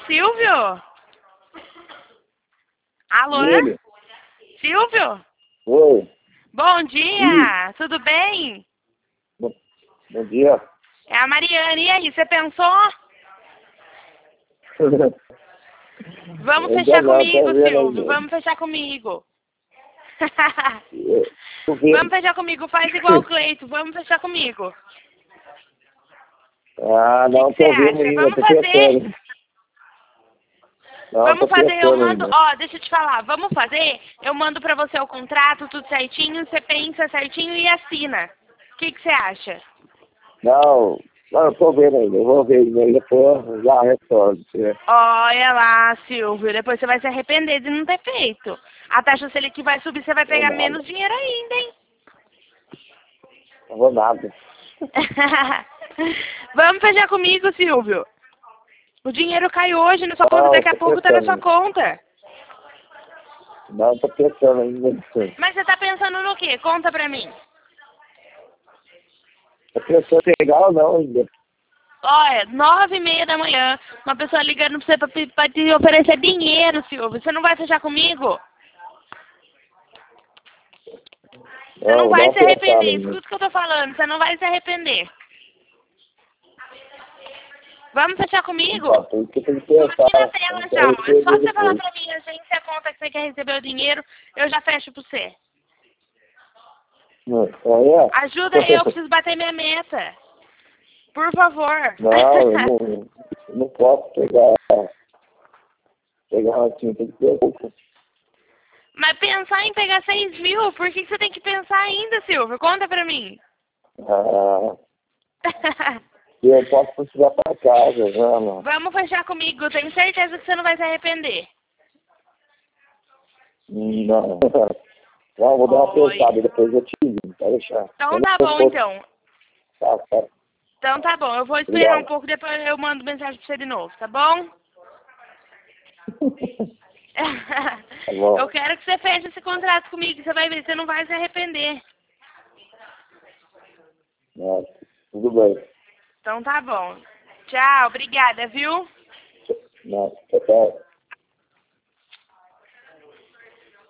Silvio? Alô? Ele. Silvio? Oi. Bom dia, tudo bem? Bom dia. É a Mariane, e aí, você pensou? Vamos Ainda fechar não, tô comigo, vendo Silvio, ainda. vamos fechar comigo. Tô vendo. Vamos fechar comigo, faz igual o Cleito, vamos fechar comigo. Ah, O que não, você tô vendo acha? ainda, Vamos tô fazer. pensando. Não, tô Vamos fazer, eu pensando mando, ainda. ó, deixa eu te falar, vamos fazer, eu mando pra você o contrato, tudo certinho, você pensa certinho e assina. O que você acha? Não, eu tô vendo ainda, eu vou ver ainda, depois já retorno. Olha lá, Silvio, depois você vai se arrepender de não ter feito. A taxa Selic vai subir, você vai Não vou pegar nada, menos dinheiro ainda, hein? não vou nada. Vamos fechar comigo, Silvio. O dinheiro cai hoje na sua conta, Não, eu daqui a tô pouco tá na sua pensando. conta. Não, tô pensando ainda. Mas você tá pensando no quê? Conta pra mim. Tô pensando em pegar ou não ainda. Olha, 9h30 da manhã, uma pessoa ligando pra você pra te oferecer dinheiro, Silvio. Você não vai fechar comigo? Você não Não, dá vai uma se pensada arrepender. ainda. Escuta o que eu tô falando. Você não vai se arrepender. Vamos fechar comigo? Tá, por isso que eu tenho que Tô aqui na pensar. Eu tela não já. quero Ó. É só receber você falar depois. pra mim, agência, a conta que você quer receber o dinheiro, eu já fecho pra você. Não, é? Ajuda eu preciso bater minha meta. Por favor. Não, eu não posso pegar assim, tem que ter pouco. Mas pensar em pegar 6.000, por que você tem que pensar ainda, Silvio? Conta pra mim. Ah, eu posso precisar para casa, vamos. Vamos fechar comigo. Eu tenho certeza que você não vai se arrepender. Não. Não, vou dar uma Oi. pensada, depois eu te digo, pode deixar. Então Eu tá não bom, posso. então. Tá. Então tá bom. Eu vou esperar um Obrigado. pouco, depois eu mando mensagem pra você de novo, tá bom? Tá bom. Eu quero que você feche esse contrato comigo, você vai ver, você não vai se arrepender. Nossa, tudo bem. Então tá bom. Tchau, obrigada, viu? Não, tchau.